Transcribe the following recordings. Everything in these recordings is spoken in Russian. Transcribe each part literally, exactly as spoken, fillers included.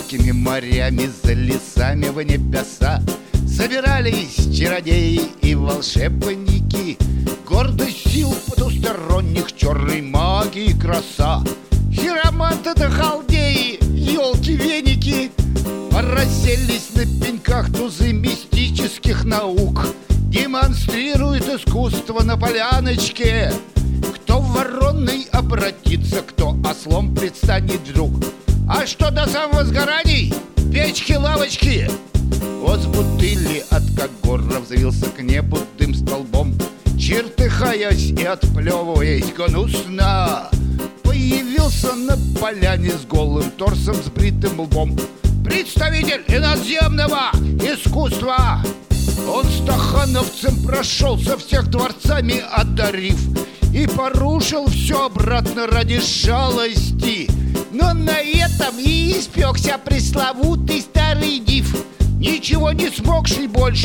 Азиатскими морями, за лесами в небеса собирались чародеи и волшебники. Гордость сил потусторонних, черной магии краса. Хироманты да халдеи, елки-веники расселись на пеньках тузы мистических наук. Демонстрирует искусство на поляночке. Кто в вороной обратится, кто ослом предстанет вдруг. А что до самовозгораний? Печки-лавочки. Вот с бутыли от Когора взвился к небу дым столбом. Чертыхаясь и отплевываясь гнусно, появился на поляне с голым торсом, с бритым лбом представитель иноземного искусства. Он стахановцем прошелся, всех дворцами одарив, и порушил все обратно ради жалости. Но на этом и испекся пресловутый старый див, ничего не смогший больше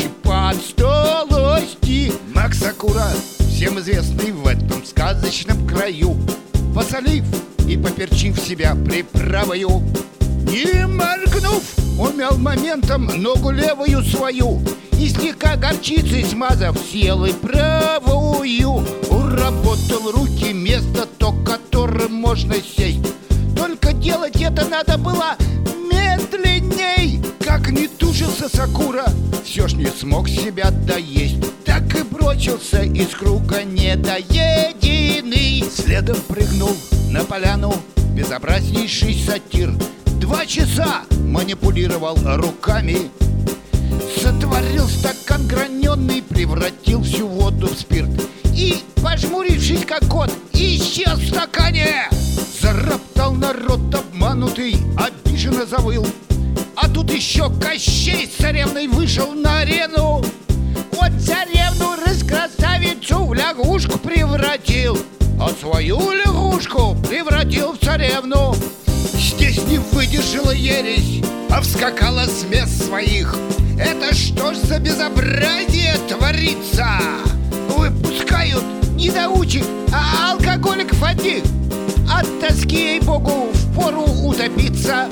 подсталости. Маг Сакура, всем известный в этом сказочном краю, посолив и поперчив себя приправою, не моргнув, умял моментом ногу левую свою и слегка горчицей смазав силой правую, уработал руки место то, которым можно сесть. Только делать это надо было медленней. Как не тужился Сакура, все ж не смог себя доесть. Так и бросился из круга недоеденный. Следом прыгнул на поляну безобразнейший сатир. Два часа манипулировал руками, сотворил стакан граненый, превратил всю воду в спирт и, пожмурившись как кот, исчез в стакане. Зароптал народ обманутый, обиженно завыл. А тут еще Кощей с царевной вышел на арену. Он царевну раскрасавицу в лягушку превратил, а свою лягушку превратил в царевну. Здесь не выдержала ересь, а вскакала с мест своих. Это что ж за безобразие творится? Выпускают недоучек, а алкоголиков одних. От тоски, ей-богу, впору утопиться.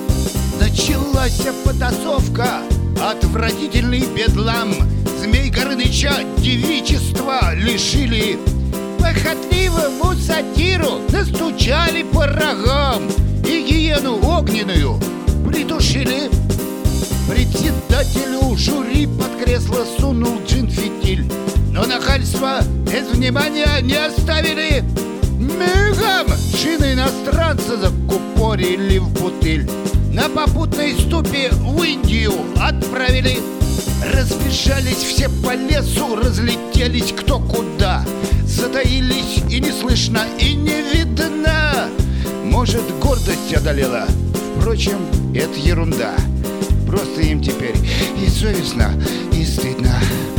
Началась потасовка, отвратительный бедлам. Змей Горыныча девичества лишили, похотливому сатиру настучали по рогам и гиену огненную придушили. Председателю жюри под кресло сунул джин-фитиль, но нахальство без внимания не оставили. Мигом шины иностранца закупорили в бутыль, на попутной ступе в Индию отправили. Разбежались все по лесу, разлетелись кто куда, затаились и не слышно, и не видно. Может, гордость одолела? Впрочем, это ерунда. Просто им теперь и совестно, и стыдно.